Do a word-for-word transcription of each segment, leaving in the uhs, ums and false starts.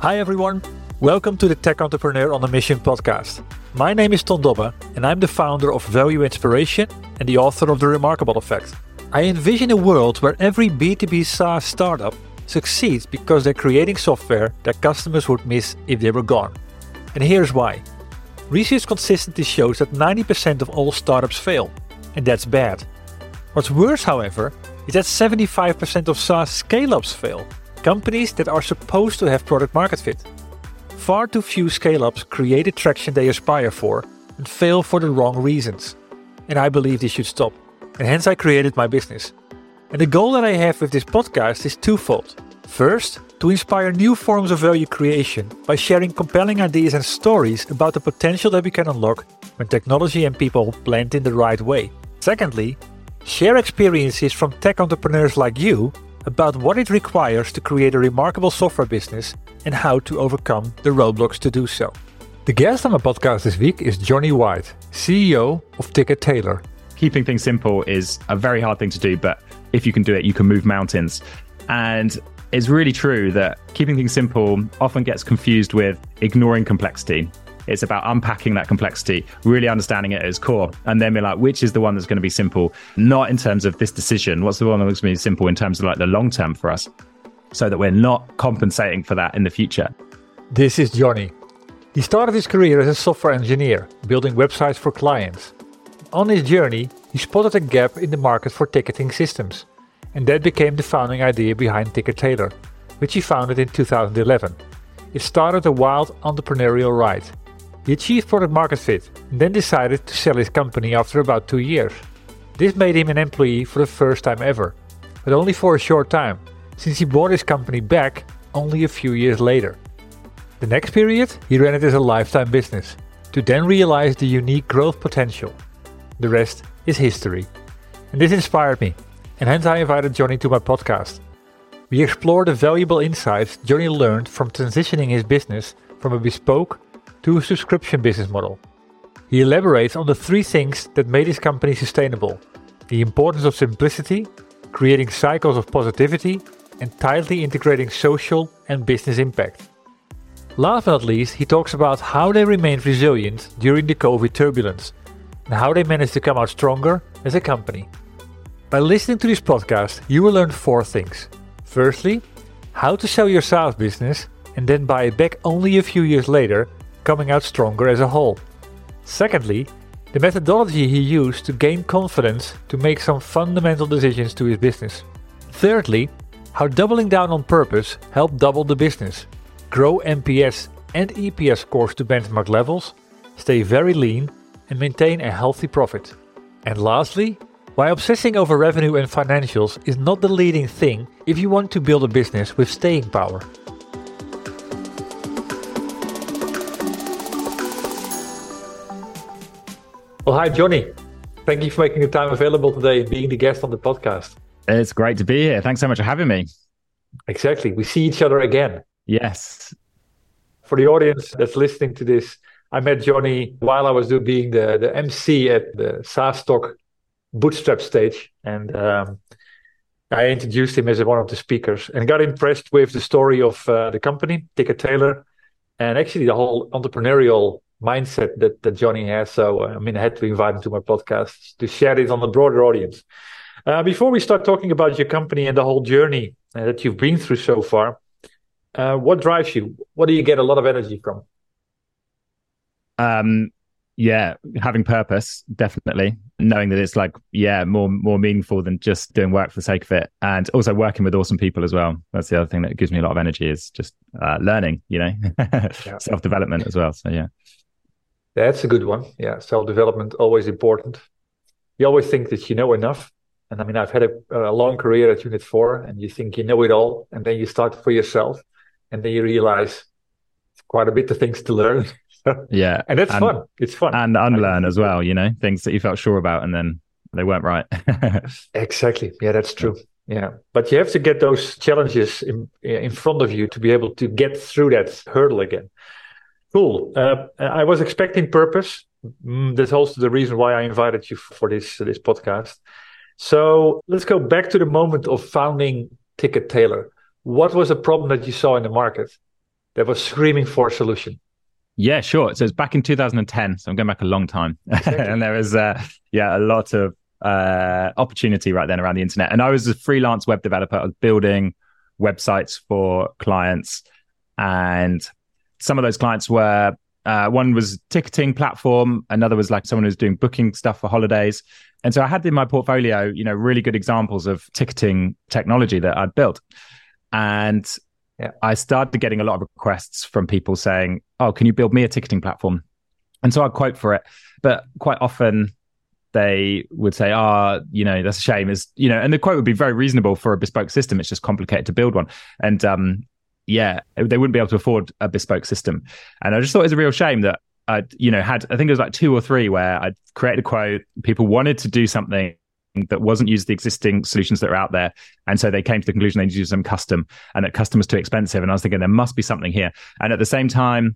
Hi everyone, welcome to the Tech Entrepreneur on a Mission podcast. My name is Ton Dobbe and I'm the founder of Value Inspiration and the author of The Remarkable Effect. I envision a world where every B two B SaaS startup succeeds because they're creating software that customers would miss if they were gone. And here's why. Research consistently shows that ninety percent of all startups fail, and that's bad. What's worse, however, is that seventy-five percent of SaaS scale-ups fail. Companies that are supposed to have product market fit. Far too few scale-ups create the traction they aspire for and fail for the wrong reasons. And I believe this should stop. And hence I created my business. And the goal that I have with this podcast is twofold. First, to inspire new forms of value creation by sharing compelling ideas and stories about the potential that we can unlock when technology and people blend in the right way. Secondly, share experiences from tech entrepreneurs like you about what it requires to create a remarkable software business and how to overcome the roadblocks to do so. The guest on my podcast this week is Johnny White, C E O of Ticketailor. Keeping things simple is a very hard thing to do, but if you can do it, you can move mountains. And it's really true that keeping things simple often gets confused with ignoring complexity. It's about unpacking that complexity, really understanding it at its core, and then be like, which is the one that's going to be simple, not in terms of this decision, what's the one that's going to be simple in terms of like the long term for us, so that we're not compensating for that in the future. This is Johnny. He started his career as a software engineer, building websites for clients. On his journey, he spotted a gap in the market for ticketing systems, and that became the founding idea behind Ticketailor, which he founded in two thousand eleven. It started a wild entrepreneurial ride. He achieved product market fit and then decided to sell his company after about two years. This made him an employee for the first time ever, but only for a short time, since he bought his company back only a few years later. The next period, he ran it as a lifetime business, to then realize the unique growth potential. The rest is history. And this inspired me, and hence I invited Johnny to my podcast. We explore the valuable insights Johnny learned from transitioning his business from a bespoke to a subscription business model. He elaborates on the three things that made his company sustainable: the importance of simplicity, creating cycles of positivity, and tightly integrating social and business impact. Last but not least, he talks about how they remained resilient during the COVID turbulence and how they managed to come out stronger as a company. By listening to this podcast, you will learn four things. Firstly, how to sell your SaaS business and then buy it back only a few years later, coming out stronger as a whole. Secondly, the methodology he used to gain confidence to make some fundamental decisions to his business. Thirdly, how doubling down on purpose helped double the business, grow N P S and E P S scores to benchmark levels, stay very lean, and maintain a healthy profit. And lastly, why obsessing over revenue and financials is not the leading thing if you want to build a business with staying power. Well, hi, Johnny. Thank you for making the time available today and being the guest on the podcast. It's great to be here. Thanks so much for having me. Exactly. We see each other again. Yes. For the audience that's listening to this, I met Johnny while I was doing being the, the M C at the SaaS Talk Bootstrap stage. And um, I introduced him as one of the speakers and got impressed with the story of uh, the company, Ticketailor, and actually the whole entrepreneurial mindset that, that Johnny has. So, uh, I mean, I had to invite him to my podcast to share it on a broader audience. Uh, before we start talking about your company and the whole journey uh, that you've been through so far, uh, what drives you? What do you get a lot of energy from? Um, yeah, having purpose, definitely. Knowing that it's like, yeah, more more meaningful than just doing work for the sake of it. And also working with awesome people as well. That's the other thing that gives me a lot of energy, is just uh, learning, you know, yeah. Self-development as well. So, yeah. That's a good one. Yeah, self-development, always important. You always think that you know enough. And I mean, I've had a, a long career at Unit four, and you think you know it all. And then you start for yourself. And then you realize it's quite a bit of things to learn. Yeah. And that's and, fun. It's fun. And unlearn as well, you know, things that you felt sure about and then they weren't right. Exactly. Yeah, that's true. Yeah. But you have to get those challenges in, in front of you to be able to get through that hurdle again. Cool. Uh, I was expecting purpose. Mm, that's also the reason why I invited you for this, this podcast. So let's go back to the moment of founding Ticketailor. What was the problem that you saw in the market? that was screaming for a solution? Yeah, sure. So it's back in two thousand ten. So I'm going back a long time. Exactly. And there was, uh, yeah, a lot of uh, opportunity right then around the internet. And I was a freelance web developer. I was building websites for clients. And some of those clients were, uh, one was a ticketing platform. Another was like someone who's doing booking stuff for holidays. And so I had in my portfolio, you know, really good examples of ticketing technology that I'd built. And yeah. I started getting a lot of requests from people saying, oh, can you build me a ticketing platform? And so I'd quote for it. But quite often they would say, oh, you know, that's a shame. Is you know, and the quote would be very reasonable for a bespoke system. It's just complicated to build one. And um, yeah, they wouldn't be able to afford a bespoke system. And I just thought it was a real shame that I'd, you know, had, I think it was like two or three where I'd created a quote. People wanted to do something that wasn't use the existing solutions that are out there. And so they came to the conclusion they needed to do some custom and that custom was too expensive. And I was thinking there must be something here. And at the same time,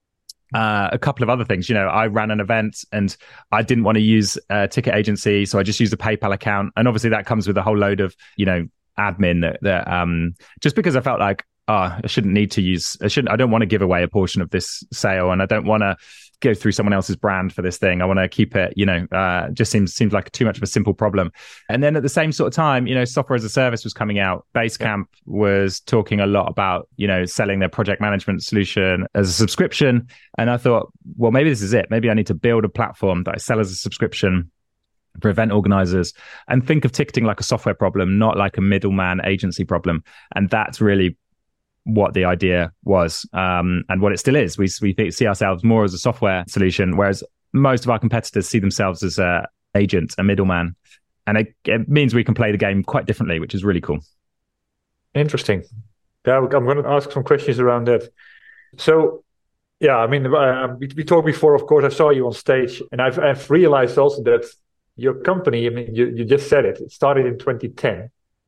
uh, a couple of other things, you know, I ran an event and I didn't want to use a ticket agency. So I just used a PayPal account. And obviously that comes with a whole load of, you know, admin that, that um, just because I felt like, oh, I shouldn't need to use, I shouldn't, I don't want to give away a portion of this sale and I don't want to go through someone else's brand for this thing. I want to keep it, you know, uh, just seems seems like too much of a simple problem. And then at the same sort of time, you know, software as a service was coming out. Basecamp yeah. was talking a lot about, you know, selling their project management solution as a subscription. And I thought, well, maybe this is it. Maybe I need to build a platform that I sell as a subscription for event organizers and think of ticketing like a software problem, not like a middleman agency problem. And that's really what the idea was, um, and what it still is. We we see ourselves more as a software solution, whereas most of our competitors see themselves as a agent, a middleman, and it, it means we can play the game quite differently, which is really cool. Interesting. Yeah, I'm going to ask some questions around that. So, yeah, I mean, uh, we, we talked before. Of course, I saw you on stage, and I've I've realized also that your company. I mean, you you just said it. It started in twenty ten,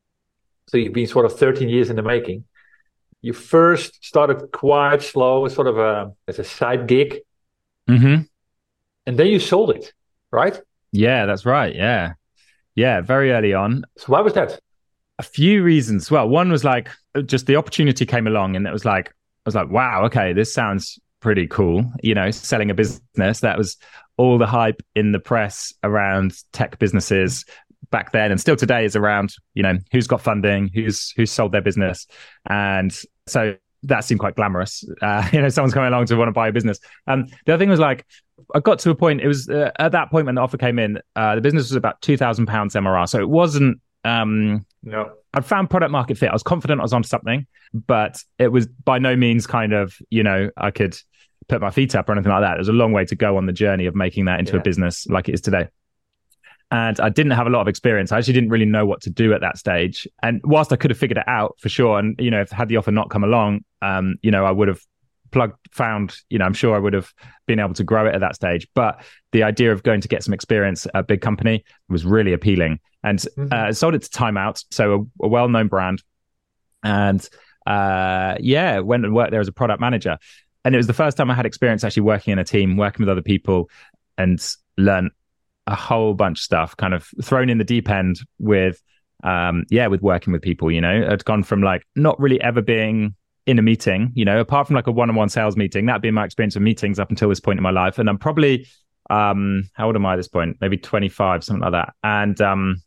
so you've been sort of thirteen years in the making. You first started quite slow, sort of a as a side gig, mm-hmm. and then you sold it, right? Yeah, that's right. Yeah, yeah, very early on. So why was that? A few reasons. Well, one was like just the opportunity came along, and it was like I was like, wow, okay, this sounds pretty cool. You know, selling a business. That was all the hype in the press around tech businesses back then and still today is around, you know, who's got funding, who's who's sold their business. And so that seemed quite glamorous. Uh, you know, someone's coming along to want to buy a business. Um, the other thing was like, I got to a point, it was uh, at that point when the offer came in, uh, the business was about two thousand pounds M R R. So it wasn't, um, no, I'd found product market fit. I was confident I was onto something, but it was by no means kind of, you know, I could put my feet up or anything like that. There's a long way to go on the journey of making that into yeah. a business like it is today. And I didn't have a lot of experience. I actually didn't really know what to do at that stage. And whilst I could have figured it out for sure, and, you know, if had the offer not come along, um, you know, I would have plugged, found, you know, I'm sure I would have been able to grow it at that stage. But the idea of going to get some experience at a big company was really appealing. And mm-hmm. uh, sold it to Time Out, so a, a well-known brand. And uh, yeah, went and worked there as a product manager. And it was the first time I had experience actually working in a team, working with other people, and learned a whole bunch of stuff, kind of thrown in the deep end with, um, yeah, with working with people, you know. I'd gone from like not really ever being in a meeting, you know, apart from like a one-on-one sales meeting. That'd been my experience of meetings up until this point in my life. And I'm probably, um, how old am I at this point? Maybe twenty-five, something like that. And um,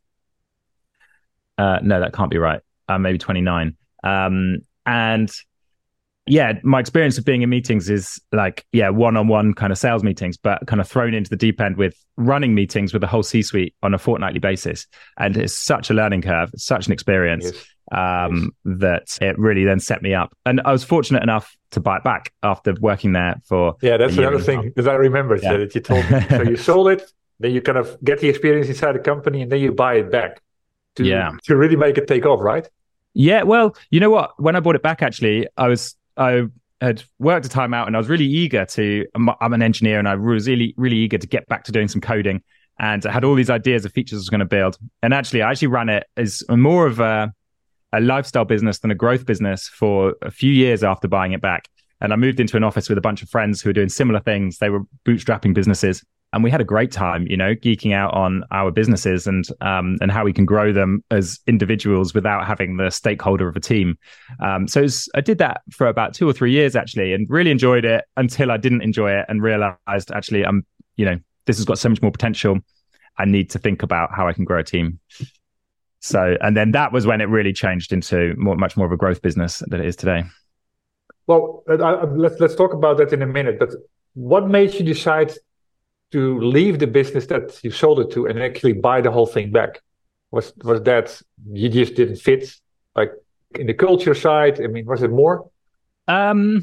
uh, no, that can't be right. Uh, maybe twenty-nine. Um, and yeah, my experience of being in meetings is like, yeah, one-on-one kind of sales meetings, but kind of thrown into the deep end with running meetings with the whole C-suite on a fortnightly basis. And it's such a learning curve, such an experience yes. um, yes. that it really then set me up. And I was fortunate enough to buy it back after working there for Yeah, that's another thing that I remembered yeah. that you told me. So you sold it, then you kind of get the experience inside the company, and then you buy it back to, yeah. to really make it take off, right? Yeah, well, you know what? When I bought it back, actually, I was... I had worked a time out and I was really eager to, I'm an engineer and I was really, really eager to get back to doing some coding, and I had all these ideas of features I was going to build. And actually, I actually ran it as more of a, a lifestyle business than a growth business for a few years after buying it back. And I moved into an office with a bunch of friends who were doing similar things. They were bootstrapping businesses. And we had a great time, you know, geeking out on our businesses and um, and how we can grow them as individuals without having the stakeholder of a team. Um, so it was, I did that for about two or three years actually, and really enjoyed it until I didn't enjoy it and realized actually, I'm, you know, this has got so much more potential. I need to think about how I can grow a team. So, and then that was when it really changed into more, much more of a growth business than it is today. Well, I, I, let's let's talk about that in a minute. But what made you decide to leave the business that you sold it to and actually buy the whole thing back? Was was that you just didn't fit, like in the culture side? I mean, was it more? Um,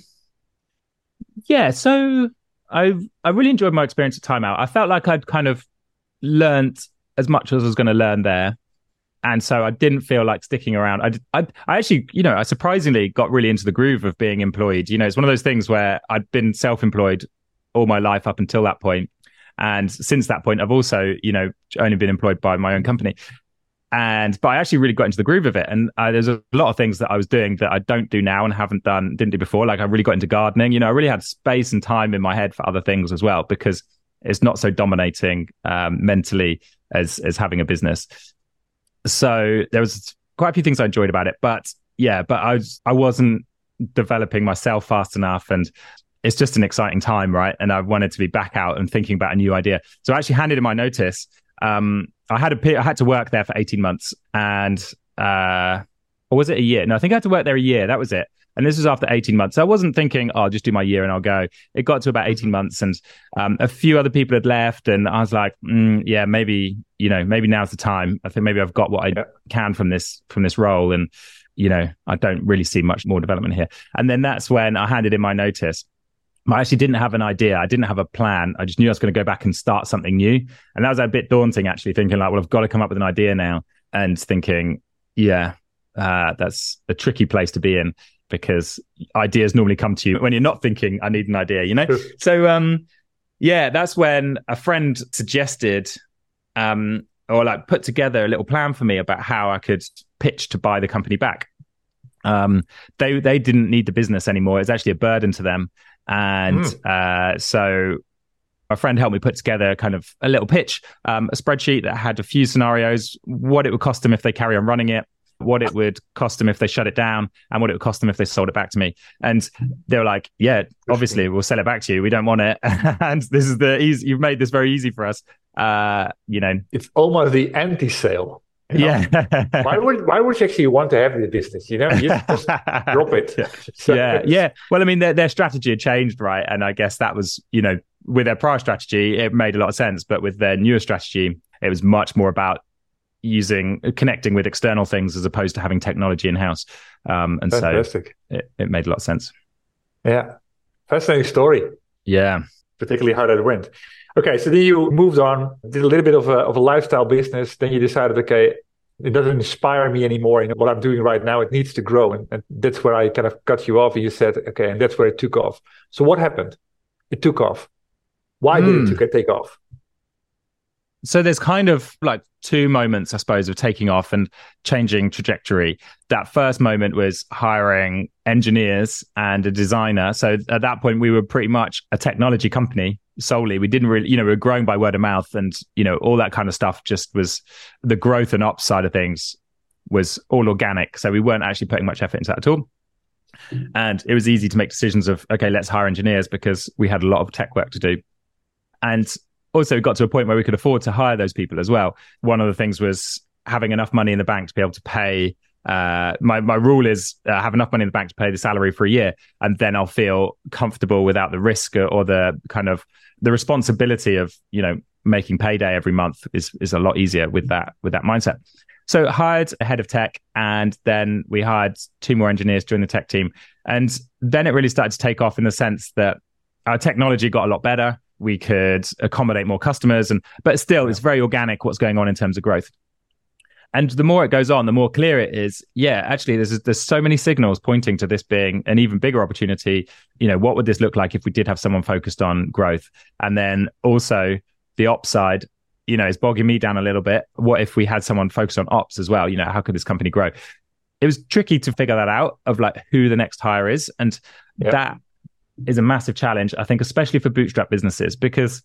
yeah. So I I really enjoyed my experience at Time Out. I felt like I'd kind of learned as much as I was going to learn there. And so I didn't feel like sticking around. I, I, I actually, you know, I surprisingly got really into the groove of being employed. You know, it's one of those things where I'd been self-employed all my life up until that point. And since that point, I've also, you know, only been employed by my own company. And, but I actually really got into the groove of it. And uh, there's a lot of things that I was doing that I don't do now and haven't done, didn't do before. Like I really got into gardening. You know, I really had space and time in my head for other things as well, because it's not so dominating um, mentally as, as having a business. So there was quite a few things I enjoyed about it, but yeah, but I was, I wasn't developing myself fast enough, and it's just an exciting time, right? And I wanted to be back out and thinking about a new idea. So I actually handed in my notice. Um, I had a, I had to work there for eighteen months, and uh, or was it a year? No, I think I had to work there a year. That was it. And this was after eighteen months. So I wasn't thinking, oh, I'll just do my year and I'll go. It got to about eighteen months, and um, a few other people had left, and I was like, mm, yeah, maybe, you know, maybe now's the time. I think maybe I've got what I can from this from this role, and you know, I don't really see much more development here. And then that's when I handed in my notice. I actually didn't have an idea. I didn't have a plan. I just knew I was going to go back and start something new. And that was a bit daunting, actually, thinking like, well, I've got to come up with an idea now. And thinking, yeah, uh, that's a tricky place to be in, because ideas normally come to you when you're not thinking, I need an idea, you know? so, um, yeah, that's when a friend suggested um, or like put together a little plan for me about how I could pitch to buy the company back. Um, they they didn't need the business anymore. It's actually a burden to them. And mm. uh, so a friend helped me put together kind of a little pitch, um, a spreadsheet that had a few scenarios, what it would cost them if they carry on running it, what it would cost them if they shut it down, and what it would cost them if they sold it back to me. And they were like, yeah, obviously we'll sell it back to you. We don't want it. And this is the easy, you've made this very easy for us. Uh, you know, it's almost the anti-sale. You know? Yeah. why would why would you actually want to have the business? You know, you just drop it. Yeah. So yeah, yeah. Well, I mean, their their strategy had changed, right? And I guess that was, you know, with their prior strategy, it made a lot of sense. But with their newer strategy, it was much more about using connecting with external things as opposed to having technology in house. Um, and Fantastic. so it, it made a lot of sense. Yeah, fascinating story. Yeah, particularly how that went. Okay, so then you moved on, did a little bit of a of a lifestyle business. Then you decided, okay, it doesn't inspire me anymore. You know, what I'm doing right now, it needs to grow. And, and that's where I kind of cut you off. And you said, okay, and that's where it took off. So what happened? It took off. Why mm. did it take off? So there's kind of like two moments, I suppose, of taking off and changing trajectory. That first moment was hiring engineers and a designer. So at that point, we were pretty much a technology company solely. We didn't really, you know, we were growing by word of mouth, and, you know, all that kind of stuff just was the growth and ops side of things was all organic. So we weren't actually putting much effort into that at all. And it was easy to make decisions of, okay, let's hire engineers because we had a lot of tech work to do. And also got to a point where we could afford to hire those people as well. One of the things was having enough money in the bank to be able to pay. Uh, my my rule is uh, have enough money in the bank to pay the salary for a year, and then I'll feel comfortable without the risk or, or the kind of the responsibility of, you know, making payday every month is is a lot easier with that with that mindset. So hired a head of tech, and then we hired two more engineers to join the tech team, and then it really started to take off in the sense that our technology got a lot better. We could accommodate more customers, and but still, it's very organic what's going on in terms of growth. And the more it goes on, the more clear it is. Yeah, actually, there's there's so many signals pointing to this being an even bigger opportunity. You know, what would this look like if we did have someone focused on growth? And then also the ops side, you know, is bogging me down a little bit. What if we had someone focused on ops as well? You know, how could this company grow? It was tricky to figure that out of like who the next hire is, and yep. that is a massive challenge, I think, especially for bootstrap businesses, because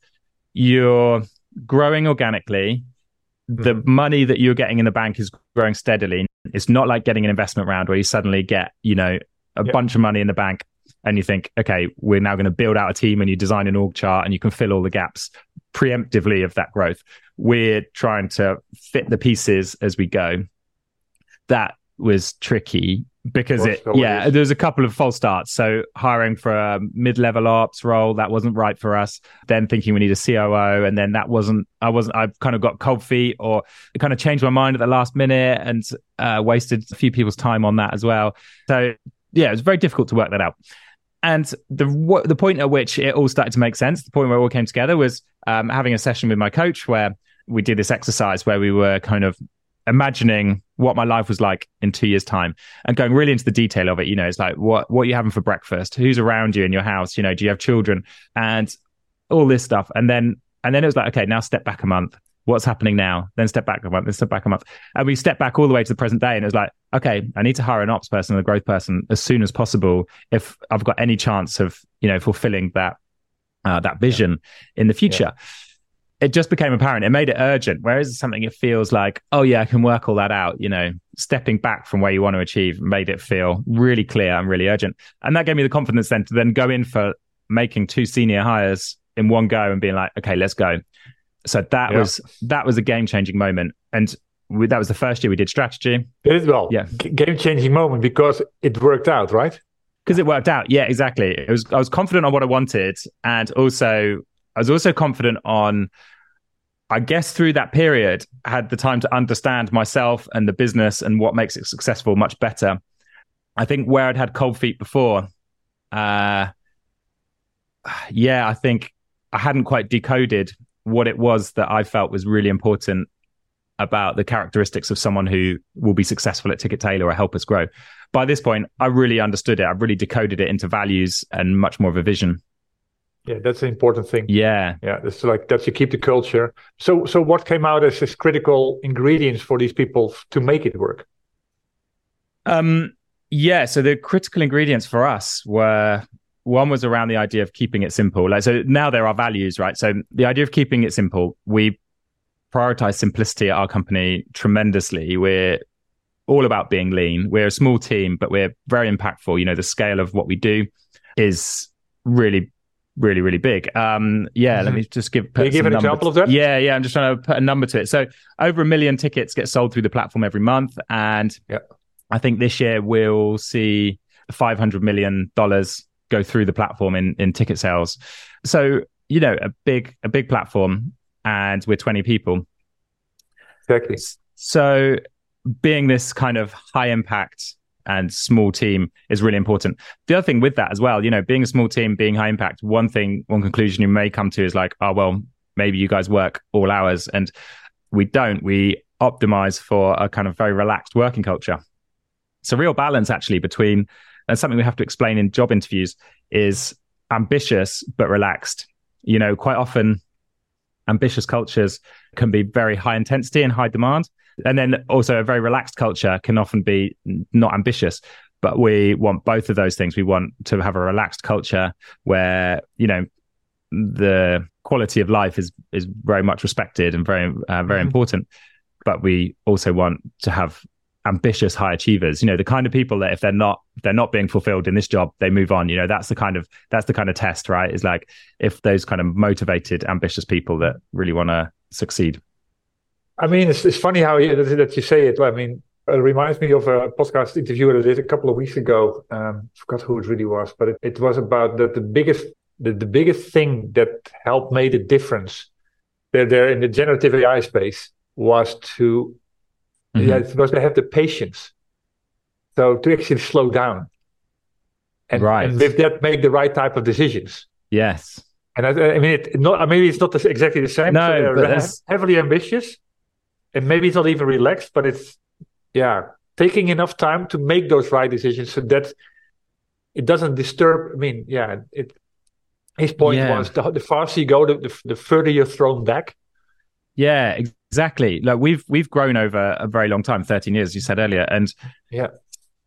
you're growing organically. The Mm-hmm. money that you're getting in the bank is growing steadily. It's not like getting an investment round where you suddenly get, you know, a Yeah. bunch of money in the bank and you think, okay, we're now going to build out a team, and you design an org chart and you can fill all the gaps preemptively of that growth. We're trying to fit the pieces as we go. That was tricky because Course, it, always. yeah, there was a couple of false starts. So hiring for a mid-level ops role, that wasn't right for us. Then thinking we need a C O O, and then that wasn't, I wasn't, I've kind of got cold feet, or it kind of changed my mind at the last minute, and uh, wasted a few people's time on that as well. So yeah, it was very difficult to work that out. And the w- the point at which it all started to make sense, the point where it all came together, was um, having a session with my coach where we did this exercise where we were kind of imagining what my life was like in two years' time, and going really into the detail of it. You know, it's like, what what are you having for breakfast? Who's around you in your house? You know, do you have children? And all this stuff. And then and then it was like, okay, now step back a month. What's happening now? Then step back a month, then step back a month. And we stepped back all the way to the present day. And it was like, okay, I need to hire an ops person and a growth person as soon as possible if I've got any chance of, you know, fulfilling that uh, that vision yeah. in the future. Yeah. It just became apparent. It made it urgent. Whereas something it feels like, oh yeah, I can work all that out. You know, stepping back from where you want to achieve made it feel really clear and really urgent. And that gave me the confidence then to then go in for making two senior hires in one go and being like, okay, let's go. So that yeah. was that was a game-changing moment. And we, that was the first year we did strategy. It is, well, yeah. g- game-changing moment because it worked out, right? Because it worked out. Yeah, exactly. It was. I was confident on what I wanted, and also I was also confident on, I guess through that period, I had the time to understand myself and the business and what makes it successful much better. I think where I'd had cold feet before, uh, yeah, I think I hadn't quite decoded what it was that I felt was really important about the characteristics of someone who will be successful at Ticket Tailor or help us grow. By this point, I really understood it. I really decoded it into values and much more of a vision. Yeah, that's an important thing. Yeah. Yeah, it's like that you keep the culture. So so what came out as, as critical ingredients for these people to make it work? Um, yeah, so the critical ingredients for us were, one was around the idea of keeping it simple. Like, so now there are values, right? So the idea of keeping it simple, we prioritize simplicity at our company tremendously. We're all about being lean. We're a small team, but we're very impactful. You know, the scale of what we do is really, really, really big. Um, yeah, mm-hmm. Let me just give, Can you give an example of that? Yeah, yeah. I'm just trying to put a number to it. So over a million tickets get sold through the platform every month. And yeah. I think this year we'll see five hundred million dollars go through the platform in, in ticket sales. So, you know, a big, a big platform, and we're twenty people. Exactly. So being this kind of high impact and small team is really important. The other thing with that as well, you know, being a small team, being high impact, one thing, one conclusion you may come to is like, oh, well, maybe you guys work all hours, and we don't. We optimize for a kind of very relaxed working culture. It's a real balance actually between, and something we have to explain in job interviews, is ambitious but relaxed. You know, quite often ambitious cultures can be very high intensity and high demand. And then also a very relaxed culture can often be not ambitious. But we want both of those things. We want to have a relaxed culture where, you know, the quality of life is is very much respected and very, uh, very mm-hmm. important. But we also want to have ambitious high achievers, you know, the kind of people that if they're not if they're not being fulfilled in this job, they move on. You know, that's the kind of that's the kind of test, right? Is like if those kind of motivated, ambitious people that really want to succeed. I mean, it's, it's funny how you, that you say it. I mean, it reminds me of a podcast interview that I did a couple of weeks ago. Um, I forgot who it really was, but it, it was about that the biggest the, the biggest thing that helped made a difference there there in the generative A I space was to Mm-hmm. yeah, it was they have the patience, so to actually slow down, and, right. and with that make the right type of decisions. Yes, and I, I mean, it not maybe it's not the, exactly the same. No, so but they're heavily ambitious, and maybe it's not even relaxed, but it's yeah, taking enough time to make those right decisions so that it doesn't disturb. I mean, yeah, it. His point yeah. was the, the faster you go, the, the the further you're thrown back. Yeah. Exactly. Like we've we've grown over a very long time, thirteen years, you said earlier. And yeah,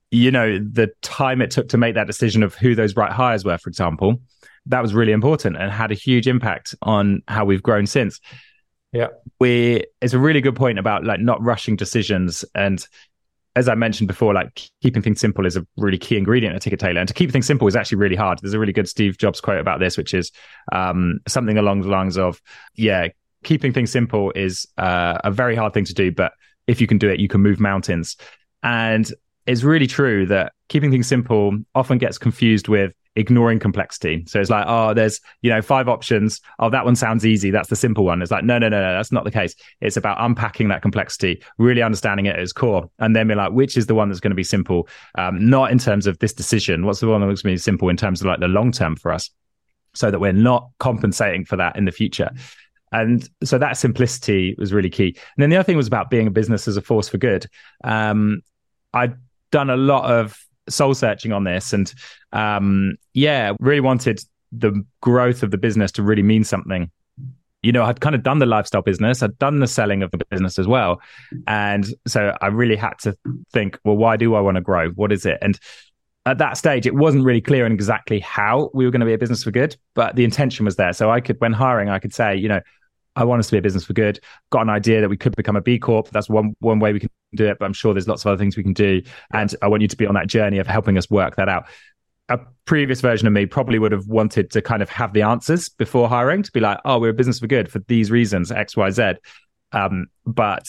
you know, the time it took to make that decision of who those right hires were, for example, that was really important and had a huge impact on how we've grown since. Yeah. We, it's a really good point about like not rushing decisions. And as I mentioned before, like keeping things simple is a really key ingredient at Ticket Tailor. And to keep things simple is actually really hard. There's a really good Steve Jobs quote about this, which is um, something along the lines of, yeah, keeping things simple is uh, a very hard thing to do, but if you can do it, you can move mountains. And it's really true that keeping things simple often gets confused with ignoring complexity. So it's like, oh, there's, you know, five options. Oh, that one sounds easy. That's the simple one. It's like, no, no, no, no, that's not the case. It's about unpacking that complexity, really understanding it at its core. And then be like, which is the one that's going to be simple? Um, not in terms of this decision. What's the one that's going to be simple in terms of like the long term for us, so that we're not compensating for that in the future. And so that simplicity was really key. And then the other thing was about being a business as a force for good. Um, I'd done a lot of soul searching on this, and um, yeah, really wanted the growth of the business to really mean something. You know, I'd kind of done the lifestyle business, I'd done the selling of the business as well. And so I really had to think, well, why do I want to grow? What is it? And at that stage, it wasn't really clear on exactly how we were going to be a business for good, but the intention was there. So I could, when hiring, I could say, you know, I want us to be a business for good. Got an idea that we could become a B Corp. That's one one way we can do it, but I'm sure there's lots of other things we can do. And I want you to be on that journey of helping us work that out. A previous version of me probably would have wanted to kind of have the answers before hiring, to be like, oh, we're a business for good for these reasons, X, Y, Z. Um, but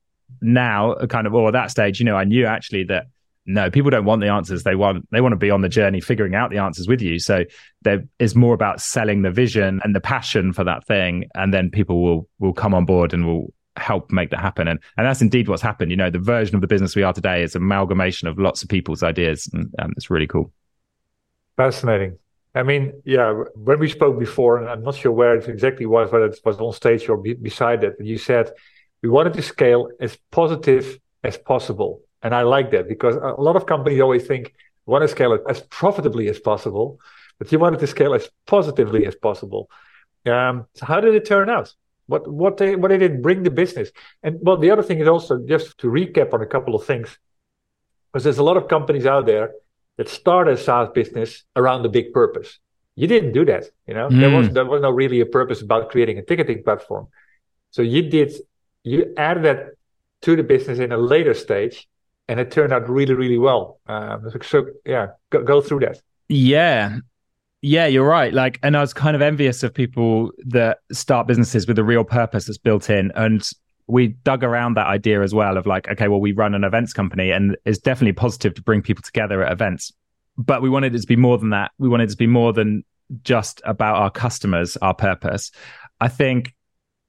now, kind of, or at that stage, you know, I knew actually that no, people don't want the answers. They want they want to be on the journey, figuring out the answers with you. So there is more about selling the vision and the passion for that thing, and then people will will come on board and will help make that happen. And and that's indeed what's happened. You know, the version of the business we are today is an amalgamation of lots of people's ideas, and um, it's really cool. Fascinating. I mean, yeah, when we spoke before, and I'm not sure where it exactly was, whether it was on stage or be, beside it, but you said we wanted to scale as positive as possible. And I like that, because a lot of companies always think we want to scale it as profitably as possible, but you wanted to scale as positively as possible. Um, so how did it turn out? What what they, what did it bring the business? And well, the other thing is also, just to recap on a couple of things, because there's a lot of companies out there that start a SaaS business around the big purpose. You didn't do that, you know. Mm. There was there was no really a purpose about creating a ticketing platform. So you did you added that to the business in a later stage. And it turned out really, really well. Um, so, yeah, go, go through that. Yeah. Yeah, you're right. Like, and I was kind of envious of people that start businesses with a real purpose that's built in. And we dug around that idea as well of like, okay, well, we run an events company, and it's definitely positive to bring people together at events. But we wanted it to be more than that. We wanted it to be more than just about our customers, our purpose. I think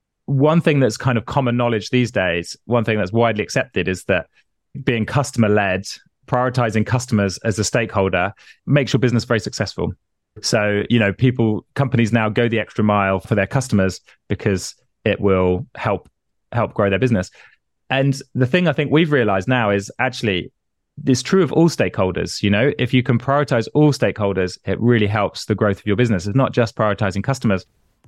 one thing that's kind of common knowledge these days, one thing that's widely accepted, is that being customer-led, prioritizing customers as a stakeholder makes your business very successful. So, you know, people, companies now go the extra mile for their customers because it will help help grow their business. And the thing I think we've realized now is actually it's true of all stakeholders. You know, if you can prioritize all stakeholders, it really helps the growth of your business. It's not just prioritizing customers.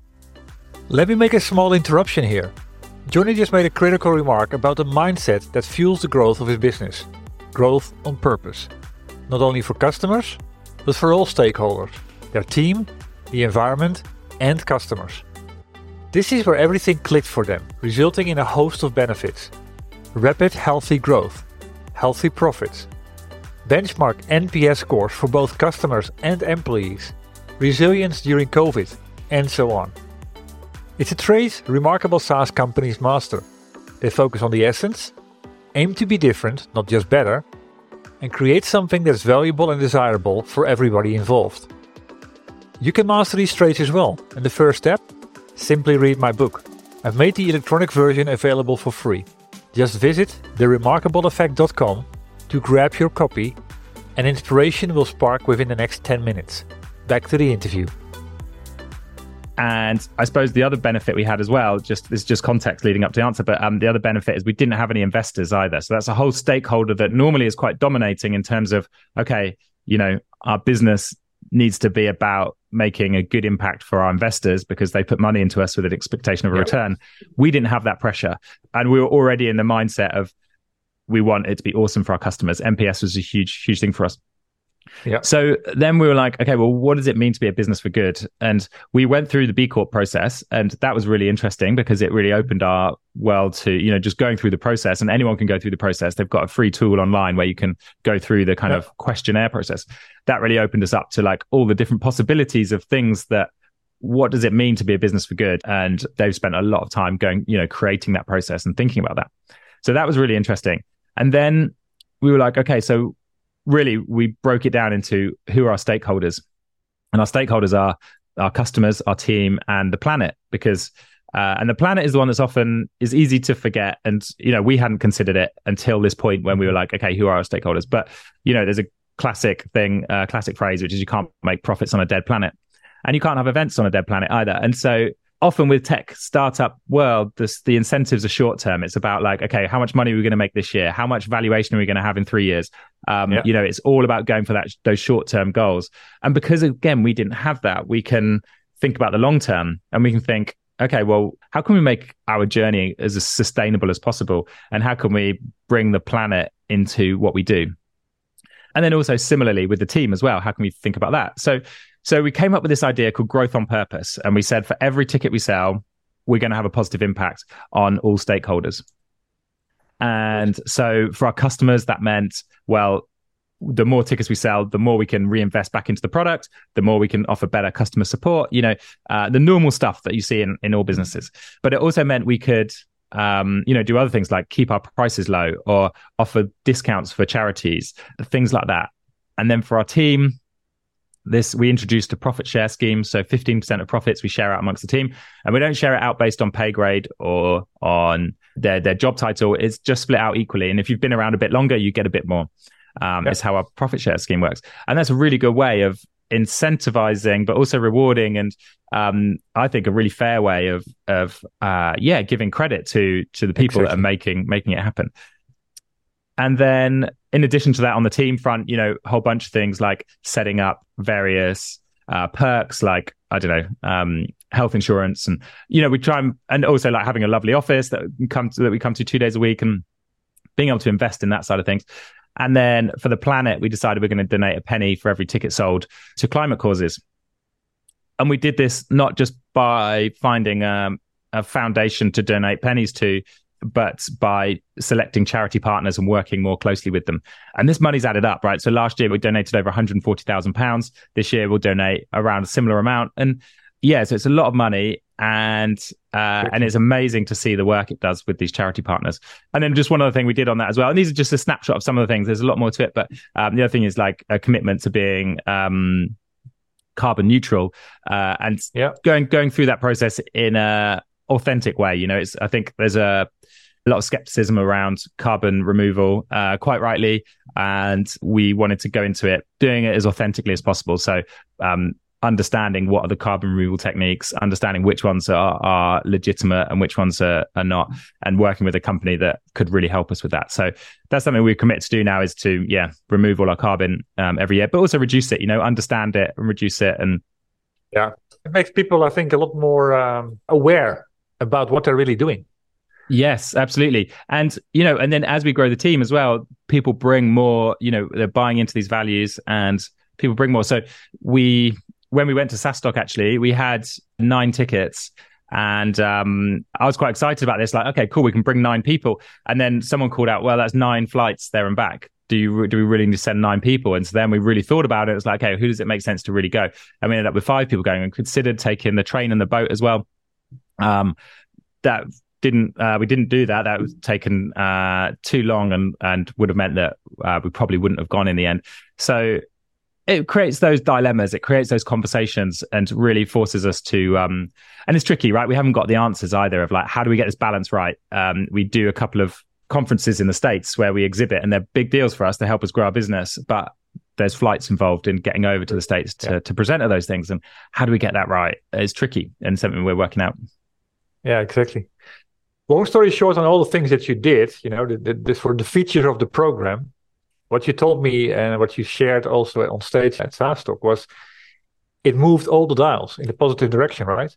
Let me make a small interruption here. Johnny just made a critical remark about the mindset that fuels the growth of his business. Growth on purpose. Not only for customers, but for all stakeholders. Their team, the environment, and customers. This is where everything clicked for them, resulting in a host of benefits. Rapid, healthy growth. Healthy profits. Benchmark N P S scores for both customers and employees. Resilience during COVID, and so on. It's a trait remarkable SaaS companies master. They focus on the essence, aim to be different, not just better, and create something that's valuable and desirable for everybody involved. You can master these traits as well, and the first step? Simply read my book. I've made the electronic version available for free. Just visit the remarkable effect dot com to grab your copy, and inspiration will spark within the next ten minutes. Back to the interview. And I suppose the other benefit we had as well, just this is just context leading up to the answer, but um, the other benefit is we didn't have any investors either. So that's a whole stakeholder that normally is quite dominating in terms of, okay, you know, our business needs to be about making a good impact for our investors because they put money into us with an expectation of a yeah. return. We didn't have that pressure. And we were already in the mindset of we want it to be awesome for our customers. N P S was a huge, huge thing for us. Yeah. So then we were like, okay, well, what does it mean to be a business for good? And we went through the B Corp process, and that was really interesting because it really opened our world to, you know, just going through the process, and anyone can go through the process. They've got a free tool online where you can go through the kind yeah. of questionnaire process. That really opened us up to like all the different possibilities of things that, what does it mean to be a business for good? And they've spent a lot of time going, you know, creating that process and thinking about that. So that was really interesting. And then we were like, okay, so really, we broke it down into who are our stakeholders. And our stakeholders are our customers, our team, and the planet, because uh, and the planet is the one that's often is easy to forget. And, you know, we hadn't considered it until this point when we were like, okay, who are our stakeholders? But, you know, there's a classic thing, uh, classic phrase, which is you can't make profits on a dead planet, and you can't have events on a dead planet either. And so often with tech startup world, this, the incentives are short term. It's about like, okay, how much money are we going to make this year? How much valuation are we going to have in three years? Um, yeah. You know, it's all about going for that those short term goals. And because again, we didn't have that, we can think about the long term, and we can think, okay, well, how can we make our journey as sustainable as possible? And how can we bring the planet into what we do? And then also similarly with the team as well, how can we think about that? So So we came up with this idea called growth on purpose. And we said, for every ticket we sell, we're going to have a positive impact on all stakeholders. And so for our customers, that meant, well, the more tickets we sell, the more we can reinvest back into the product, the more we can offer better customer support, you know, uh, the normal stuff that you see in, in all businesses. But it also meant we could, um, you know, do other things like keep our prices low or offer discounts for charities, things like that. And then for our team, This we introduced a profit share scheme. So fifteen percent of profits we share out amongst the team. And we don't share it out based on pay grade or on their, their job title. It's just split out equally. And if you've been around a bit longer, you get a bit more. Um, yeah. It's how our profit share scheme works. And that's a really good way of incentivizing, but also rewarding. And um, I think a really fair way of, of uh, yeah, giving credit to to the people exactly. that are making making it happen. And then in addition to that, on the team front, you know, a whole bunch of things like setting up various uh, perks, like, I don't know, um, health insurance. And, you know, we try and, and also like having a lovely office that we come to, that we come to two days a week, and being able to invest in that side of things. And then for the planet, we decided we're going to donate a penny for every ticket sold to climate causes. And we did this not just by finding um, a foundation to donate pennies to, but by selecting charity partners and working more closely with them. And this money's added up, right? So last year we donated over one hundred forty thousand pounds. This year we'll donate around a similar amount. And yeah, so it's a lot of money, and uh, and it's amazing to see the work it does with these charity partners. And then just one other thing we did on that as well, and these are just a snapshot of some of the things. There's a lot more to it, but um, the other thing is like a commitment to being um, carbon neutral uh, and yeah. going going through that process in a authentic way. You know, it's I think there's a a lot of skepticism around carbon removal, uh, quite rightly, and we wanted to go into it doing it as authentically as possible. So um, understanding what are the carbon removal techniques, understanding which ones are, are legitimate and which ones are, are not, and working with a company that could really help us with that. So that's something we're committed to do now, is to, yeah, remove all our carbon um, every year, but also reduce it, you know, understand it and reduce it. And yeah, it makes people, I think, a lot more um, aware about what they're really doing. Yes, absolutely. And, you know, and then as we grow the team as well, people bring more, you know, they're buying into these values and people bring more. So we, when we went to SaaStock, actually, we had nine tickets, and um, I was quite excited about this. Like, okay, cool, we can bring nine people. And then someone called out, well, that's nine flights there and back. Do you, do we really need to send nine people? And so then we really thought about it. It was like, okay, who does it make sense to really go? And we ended up with five people going, and considered taking the train and the boat as well. Um, that didn't uh, we didn't do that. That was taken uh, too long, and and would have meant that uh, we probably wouldn't have gone in the end. So it creates those dilemmas, it creates those conversations, and really forces us to um and it's tricky, right? We haven't got the answers either of like, how do we get this balance right? Um we do a couple of conferences in the States where we exhibit, and they're big deals for us to help us grow our business, but there's flights involved in getting over to the States to, yeah. to present at those things. And how do we get that right? It's tricky, and something we're working out. Yeah, exactly. Long story short, on all the things that you did, you know, the, the, the, for the features of the program, what you told me and what you shared also on stage at SaaStock was it moved all the dials in a positive direction, right?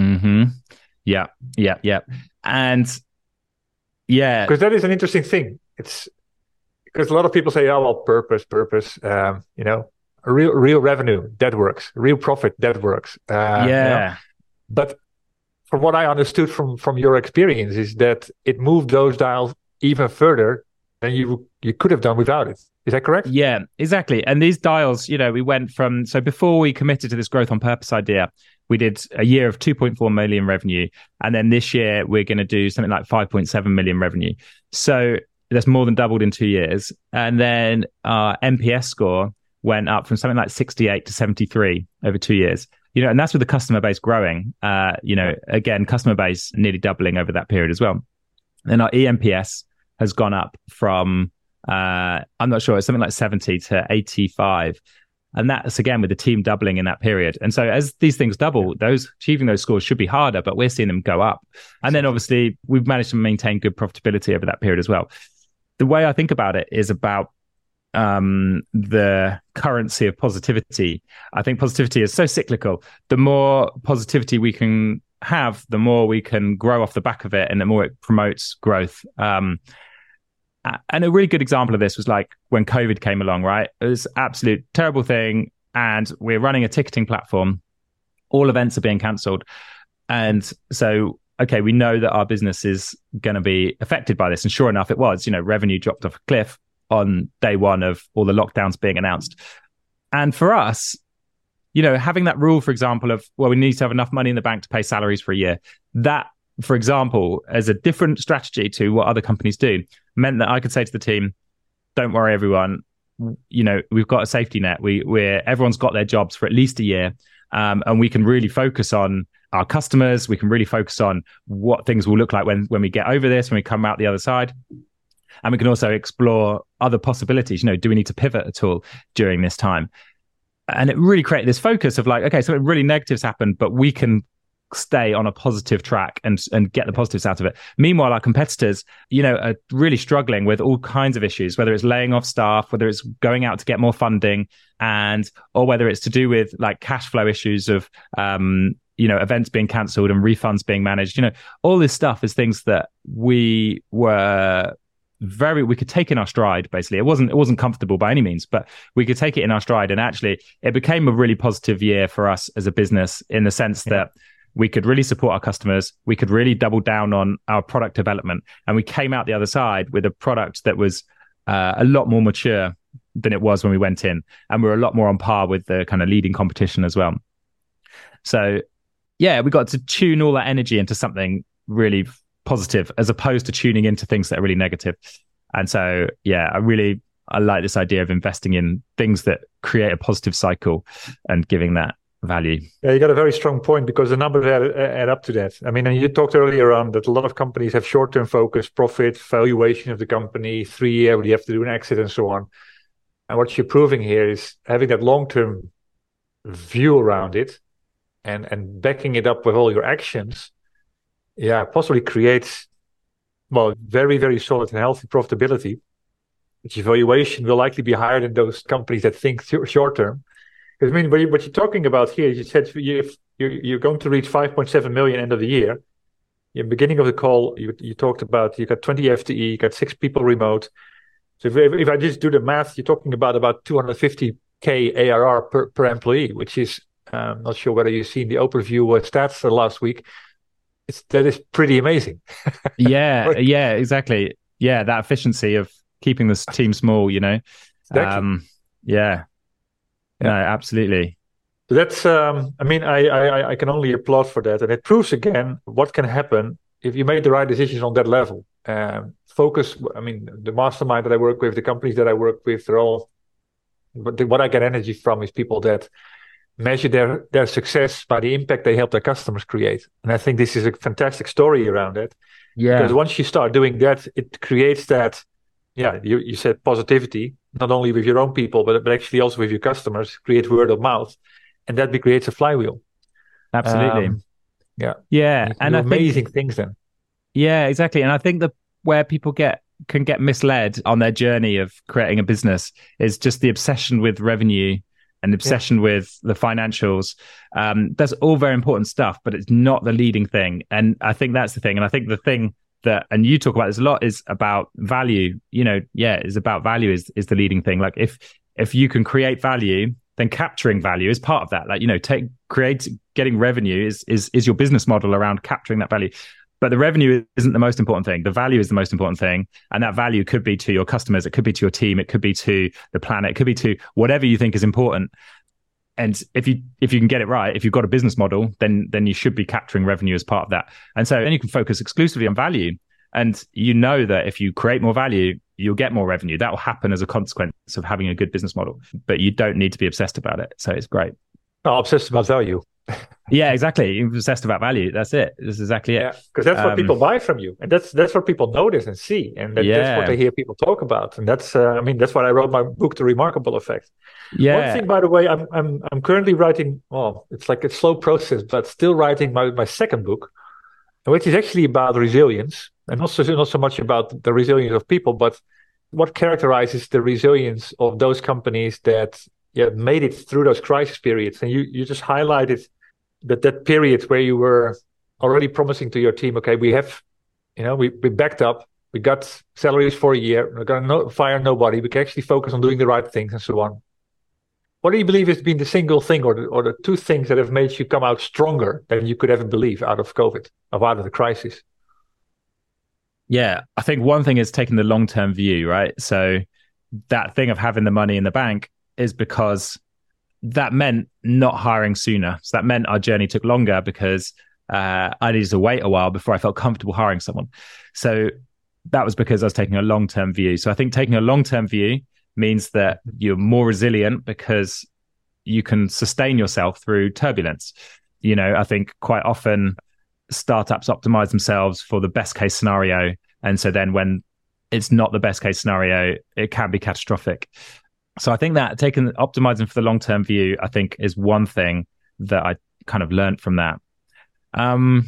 Mm-hmm. Yeah, yeah, yeah. And yeah. Because that is an interesting thing. it's because a lot of people say, oh, well, purpose, purpose, um, you know, real, real revenue, that works. Real profit, that works. Uh, yeah. You know? But from what I understood from, from your experience is that it moved those dials even further than you you could have done without it. Is that correct? Yeah, exactly. And these dials, you know, we went from, so before we committed to this growth on purpose idea, we did a year of two point four million revenue. And then this year we're going to do something like five point seven million revenue. So that's more than doubled in two years. And then our N P S score went up from something like sixty-eight to seventy-three over two years. You know, and that's with the customer base growing. Uh, you know, again, customer base nearly doubling over that period as well. Then our E N P S has gone up from, uh, I'm not sure, it's something like seventy to eighty-five. And that's, again, with the team doubling in that period. And so as these things double, those achieving those scores should be harder, but we're seeing them go up. And then obviously we've managed to maintain good profitability over that period as well. The way I think about it is about um, the currency of positivity. I think positivity is so cyclical. The more positivity we can have, the more we can grow off the back of it, and the more it promotes growth. Um, and a really good example of this was like when COVID came along, right? It was an absolute terrible thing. And we're running a ticketing platform. All events are being cancelled. And so, okay, we know that our business is going to be affected by this. And sure enough, it was. You know, revenue dropped off a cliff on day one of all the lockdowns being announced. And for us, you know, having that rule, for example, of, well, we need to have enough money in the bank to pay salaries for a year. That, for example, as a different strategy to what other companies do, meant that I could say to the team, don't worry, everyone, you know, we've got a safety net. We, we're, everyone's got their jobs for at least a year. Um, and we can really focus on our customers. We can really focus on what things will look like when, when we get over this, when we come out the other side. And we can also explore other possibilities. You know, do we need to pivot at all during this time? And it really created this focus of like, okay, something really negative's happened, but we can stay on a positive track and and get the positives out of it. Meanwhile, our competitors, you know, are really struggling with all kinds of issues, whether it's laying off staff, whether it's going out to get more funding, and or whether it's to do with like cash flow issues of um you know, events being cancelled and refunds being managed. You know, all this stuff is things that we were very we could take in our stride. Basically, it wasn't it wasn't comfortable by any means, but we could take it in our stride. And actually, it became a really positive year for us as a business in the sense yeah. that we could really support our customers. We could really double down on our product development. And we came out the other side with a product that was uh, a lot more mature than it was when we went in. And we're a lot more on par with the kind of leading competition as well. So, yeah, we got to tune all that energy into something really positive as opposed to tuning into things that are really negative. And so, yeah, I really, I like this idea of investing in things that create a positive cycle and giving that value. Yeah, you got a very strong point because the numbers add, add up to that. I mean, and you talked earlier on that a lot of companies have short-term focus, profit, valuation of the company, three year, you have to do an exit and so on. And what you're proving here is having that long-term view around it and, and backing it up with all your actions, yeah, possibly creates, well, very, very solid and healthy profitability. Which valuation will likely be higher than those companies that think short-term. Because I mean, what, you, what you're talking about here, you said you, you're, you're going to reach five point seven million end of the year. In the beginning of the call, you, you talked about you got twenty F T E, you got six people remote. So if, if I just do the math, you're talking about about two hundred fifty K A R R per, per employee, which is, I'm not sure whether you've seen the overview stats uh, last week. It's, that is pretty amazing. yeah, yeah, exactly. Yeah, that efficiency of keeping this team small, you know. Exactly. Um, yeah. Yeah. No, absolutely. So that's, um, I mean, I, I I can only applaud for that. And it proves again what can happen if you make the right decisions on that level. Um, focus, I mean, the mastermind that I work with, the companies that I work with, they're all, but the, what I get energy from is people that measure their, their success by the impact they help their customers create. And I think this is a fantastic story around it. Yeah. Because once you start doing that, it creates that, yeah, you, you said positivity, not only with your own people, but, but actually also with your customers, create word of mouth. And that creates a flywheel. Absolutely. Um, yeah. Yeah. And, and I amazing think, things then. Yeah, exactly. And I think that where people get can get misled on their journey of creating a business is just the obsession with revenue and obsession yeah. with the financials. Um, that's all very important stuff, but it's not the leading thing. And I think that's the thing. And I think the thing that, and you talk about this a lot, is about value. You know, yeah, is about value is is the leading thing. Like if if you can create value, then capturing value is part of that. Like, you know, take create getting revenue is is is your business model around capturing that value. But the revenue isn't the most important thing. The value is the most important thing. And that value could be to your customers. It could be to your team. It could be to the planet. It could be to whatever you think is important. And if you if you can get it right, if you've got a business model, then then you should be capturing revenue as part of that. And so then you can focus exclusively on value. And you know that if you create more value, you'll get more revenue. That will happen as a consequence of having a good business model. But you don't need to be obsessed about it. So it's great. No, obsessed about value. Yeah, exactly. You're obsessed about value. That's it. That's exactly it. Yeah, because that's what um, people buy from you, and that's that's what people notice and see, and that, yeah. that's what they hear people talk about. And that's, uh, I mean, that's why I wrote my book, The Remarkable Effect. Yeah. One thing, by the way, I'm I'm I'm currently writing. Well, it's like a slow process, but still writing my my second book, which is actually about resilience, and also not so much about the resilience of people, but what characterizes the resilience of those companies that yeah made it through those crisis periods. And you you just highlighted that that period where you were already promising to your team, okay, we have, you know, we, we backed up, we got salaries for a year, we're going to no, fire nobody, we can actually focus on doing the right things and so on. What do you believe has been the single thing or the, or the two things that have made you come out stronger than you could ever believe out of COVID, or out of the crisis? Yeah, I think one thing is taking the long-term view, right? So that thing of having the money in the bank is because that meant not hiring sooner. So that meant our journey took longer because uh, I needed to wait a while before I felt comfortable hiring someone. So that was because I was taking a long-term view. So I think taking a long-term view means that you're more resilient because you can sustain yourself through turbulence. You know, I think quite often startups optimize themselves for the best case scenario. And so then when it's not the best case scenario, it can be catastrophic. So I think that taking optimizing for the long-term view, I think, is one thing that I kind of learned from that. Um,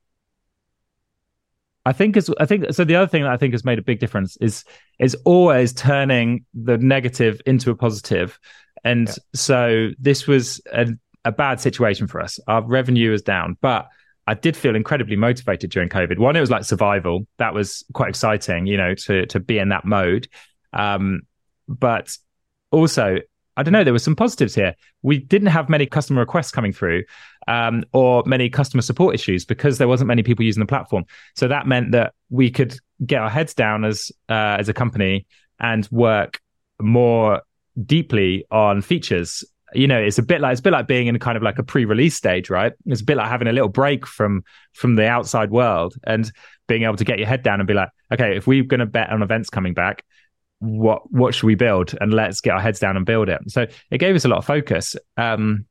I think is I think so. The other thing that I think has made a big difference is is always turning the negative into a positive. And yeah. so this was a, a bad situation for us. Our revenue is down, but I did feel incredibly motivated during COVID. One, it was like survival. That was quite exciting, you know, to to be in that mode. Um, but also, I don't know, there were some positives here. We didn't have many customer requests coming through um, or many customer support issues because there wasn't many people using the platform. So that meant that we could get our heads down as uh, as a company and work more deeply on features. You know, it's a bit like it's a bit like being in kind of like a pre-release stage, right? It's a bit like having a little break from from the outside world and being able to get your head down and be like, okay, if we're going to bet on events coming back, what what should we build, and let's get our heads down and build it. So it gave us a lot of focus, um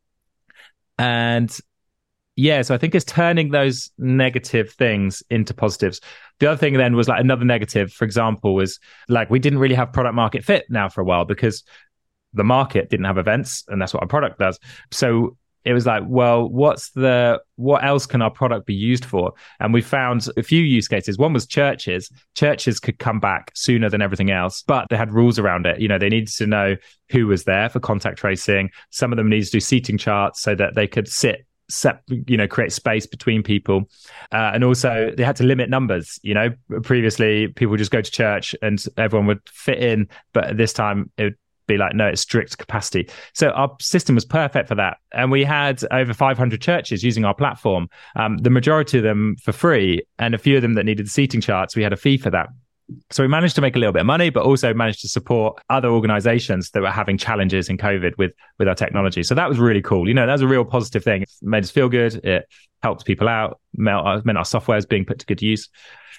and yeah so I think it's turning those negative things into positives. The other thing then was like another negative, for example, was like we didn't really have product market fit now for a while because the market didn't have events, and that's what our product does. So it was like, well, what's the, what else can our product be used for? And we found a few use cases. One was churches. Churches could come back sooner than everything else, but they had rules around it. You know, they needed to know who was there for contact tracing. Some of them needed to do seating charts so that they could sit, set, you know, create space between people. Uh, and also they had to limit numbers. You know, previously people would just go to church and everyone would fit in, but this time it would be like, no, it's strict capacity. So our system was perfect for that. And we had over five hundred churches using our platform, um, the majority of them for free, and a few of them that needed seating charts. We had a fee for that. So we managed to make a little bit of money, but also managed to support other organizations that were having challenges in COVID with, with our technology. So that was really cool. You know, that was a real positive thing. It made us feel good. It helped people out, meant our, meant our software is being put to good use.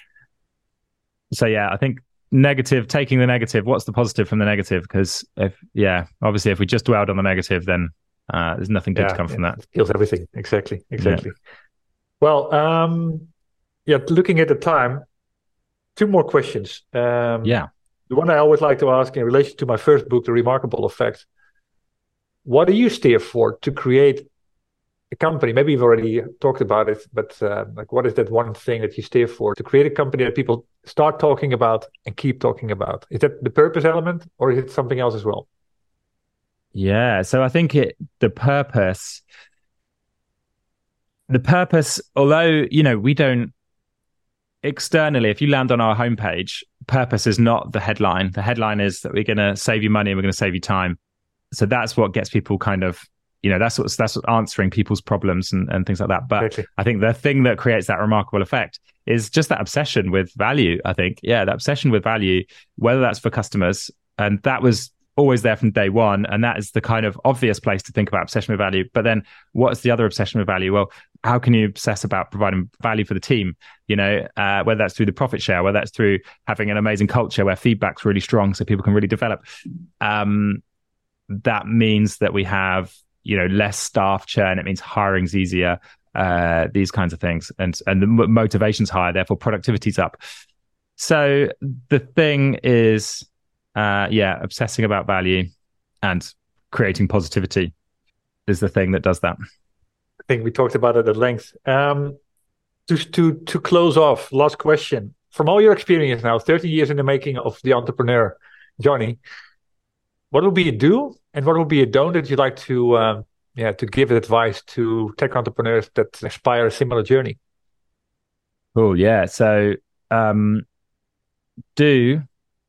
So yeah, I think negative, taking the negative, what's the positive from the negative? Because if, yeah, obviously if we just dwelled on the negative, then uh, there's nothing good yeah, to come from that. It kills everything. Exactly. Exactly. Yeah. Well, um, yeah, looking at the time, two more questions. Um, yeah. The one I always like to ask in relation to my first book, The Remarkable Effect, what do you steer for to create a company? Maybe you've already talked about it, but uh, like, what is that one thing that you steer for to create a company that people start talking about and keep talking about? Is that the purpose element, or is it something else as well? Yeah, so I think it the purpose, the purpose, although, you know, we don't, externally, if you land on our homepage, purpose is not the headline. The headline is that we're going to save you money and we're going to save you time. So that's what gets people kind of, you know, that's what's that's what answering people's problems and, and things like that. But okay. I think the thing that creates that remarkable effect is just that obsession with value. I think, yeah, that obsession with value, whether that's for customers, and that was always there from day one. And that is the kind of obvious place to think about obsession with value. But then what's the other obsession with value? Well, how can you obsess about providing value for the team? You know, uh, whether that's through the profit share, whether that's through having an amazing culture where feedback's really strong so people can really develop. Um, that means that we have, you know, less staff churn. It means hiring's easier, uh, these kinds of things. And, and the motivation's higher, therefore productivity's up. So the thing is, Uh, yeah, obsessing about value and creating positivity is the thing that does that. I think we talked about it at length. Um, to to to close off, last question. From all your experience now, thirty years in the making of the entrepreneur, Johnny, what would be a do and what would be a don't that you'd like to um, yeah to give advice to tech entrepreneurs that aspire a similar journey? Oh yeah, so um, do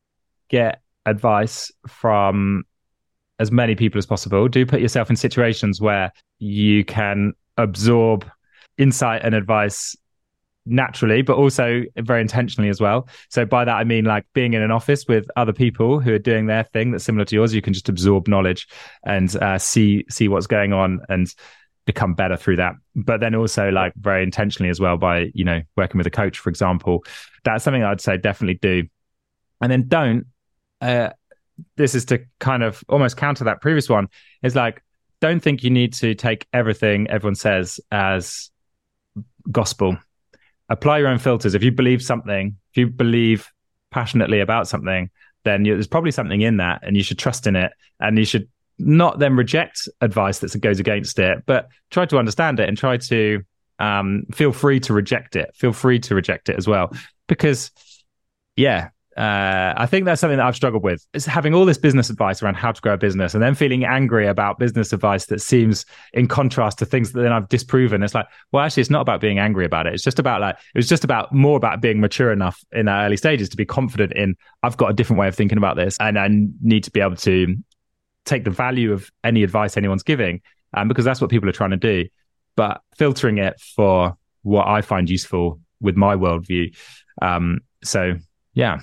get advice from as many people as possible. Do put yourself in situations where you can absorb insight and advice naturally, but also very intentionally as well. So by that, I mean like being in an office with other people who are doing their thing that's similar to yours. You can just absorb knowledge and uh, see see what's going on and become better through that. But then also like very intentionally as well by, you know, working with a coach, for example. That's something I'd say definitely do. And then don't, Uh, this is to kind of almost counter that previous one, is like, don't think you need to take everything everyone says as gospel. Apply your own filters. If you believe something, if you believe passionately about something, then you, there's probably something in that and you should trust in it. And you should not then reject advice that goes against it, but try to understand it and try to um, feel free to reject it. Feel free to reject it as well. Because, yeah, Uh, I think that's something that I've struggled with, is having all this business advice around how to grow a business and then feeling angry about business advice that seems in contrast to things that then I've disproven. It's like, well, actually, it's not about being angry about it. It's just about like, it was just about more about being mature enough in our early stages to be confident in, I've got a different way of thinking about this and I need to be able to take the value of any advice anyone's giving, um, because that's what people are trying to do, but filtering it for what I find useful with my worldview. Um, so, yeah.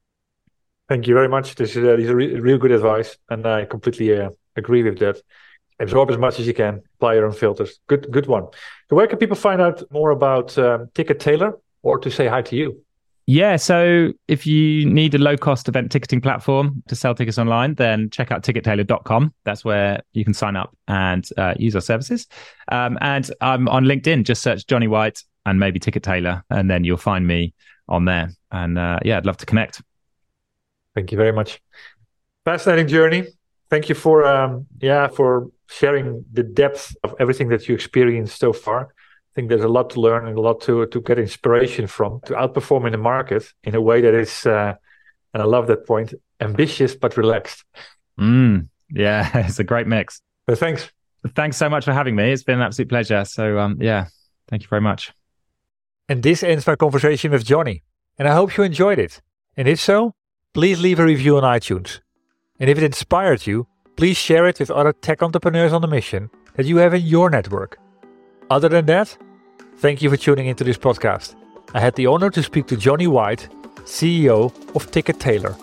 Thank you very much. This is, uh, this is re- real good advice, and I completely uh, agree with that. Absorb as much as you can. Apply your own filters. Good, good one. So, where can people find out more about um, Ticket Tailor, or to say hi to you? Yeah, so if you need a low-cost event ticketing platform to sell tickets online, then check out ticket tailor dot com. That's where you can sign up and uh, use our services. Um, and I'm on LinkedIn. Just search Johnny White and maybe Ticket Tailor, and then you'll find me on there. And uh, yeah, I'd love to connect. Thank you very much. Fascinating journey. Thank you for um, yeah for sharing the depth of everything that you experienced so far. I think there's a lot to learn and a lot to to get inspiration from, to outperform in the market in a way that is, uh, and I love that point, ambitious but relaxed. Mm, yeah, it's a great mix. But thanks. Thanks so much for having me. It's been an absolute pleasure. So um, yeah, thank you very much. And this ends my conversation with Johnny. And I hope you enjoyed it. And if so, please leave a review on iTunes. And if it inspired you, please share it with other tech entrepreneurs on a mission that you have in your network. Other than that, thank you for tuning into this podcast. I had the honor to speak to Johnny White, C E O of Ticket Tailor.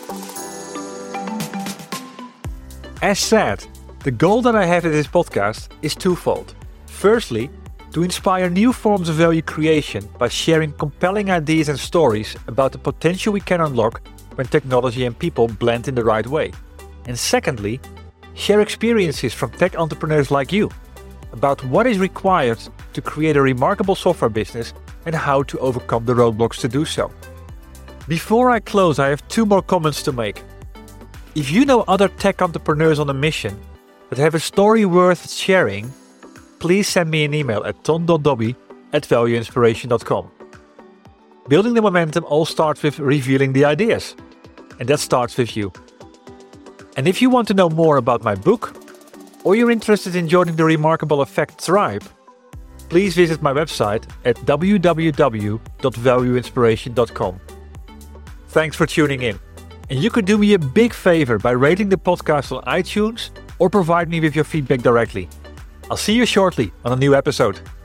As said, the goal that I have in this podcast is twofold. Firstly, to inspire new forms of value creation by sharing compelling ideas and stories about the potential we can unlock when technology and people blend in the right way. And secondly, share experiences from tech entrepreneurs like you about what is required to create a remarkable software business and how to overcome the roadblocks to do so. Before I close, I have two more comments to make. If you know other tech entrepreneurs on a mission that have a story worth sharing, please send me an email at ton dot dobby at value inspiration dot com. Building the momentum all starts with revealing the ideas. And that starts with you. And if you want to know more about my book, or you're interested in joining the Remarkable Effect tribe, please visit my website at w w w dot value inspiration dot com. Thanks for tuning in. And you could do me a big favor by rating the podcast on iTunes or provide me with your feedback directly. I'll see you shortly on a new episode.